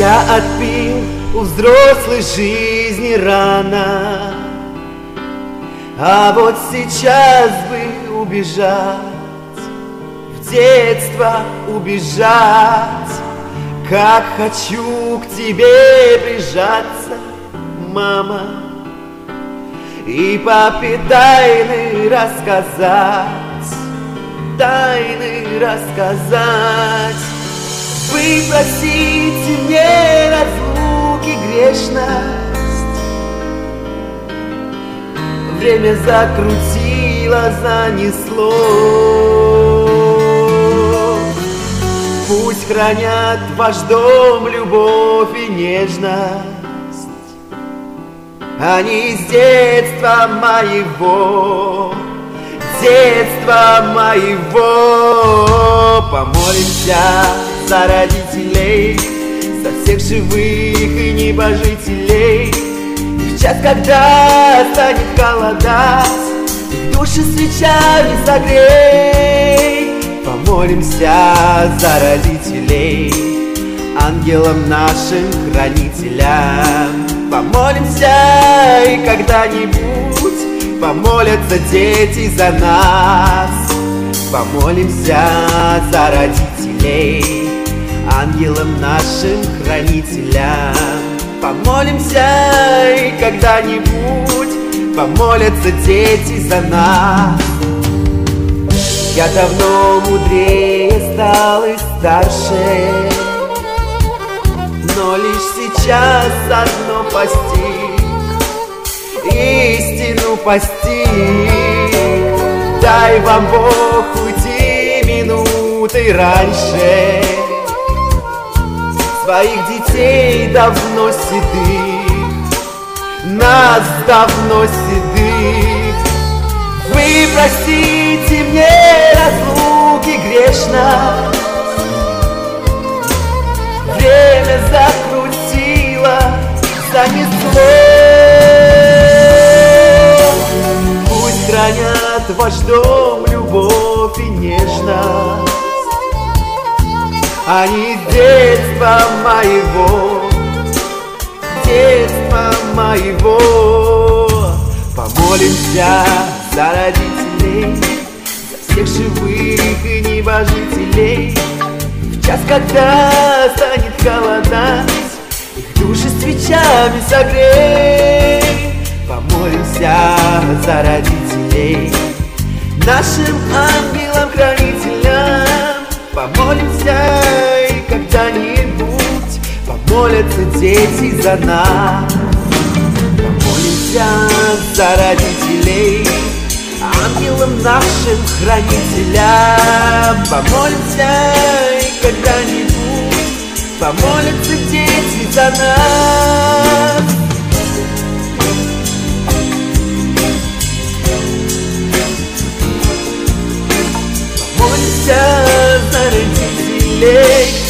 Я отпил у взрослой жизни рано, а вот сейчас бы убежать, в детство убежать. Как хочу к тебе прижаться, мама, и папе тайны рассказать, Вы простите мне разлуки грешность, время закрутило, занесло. Пусть хранят ваш дом любовь и нежность, они из детства моего, Помолимся за родителей, за всех живых и небожителей. В час, когда станет холодать, души свечами согрей. Помолимся за родителей, ангелам нашим хранителям. Помолимся, и когда-нибудь помолятся дети за нас. Помолимся за родителей, ангелам нашим хранителям. Помолимся, и когда-нибудь помолятся дети за нас. Я давно мудрее стал и старше, но лишь сейчас одно постиг, истину постиг. Дай вам Бог уйти минутой раньше, своих детей давно седых, нас давно седых. Вы простите мне разлуки грешность, время закрутило, занесло. Пусть хранят ваш дом любовь и нежность, они из детства моего, Помолимся за родителей, за всех живых и небожителей. В час, когда станет холодать, их души свечами согрей. Помолимся за родителей, нашим ангелам-хранителям. Помолимся, и когда-нибудь помолятся дети за нас. Помолимся за родителей, ангелам нашим хранителям. Помолимся, и когда-нибудь помолятся дети за нас. Помолимся за родителей,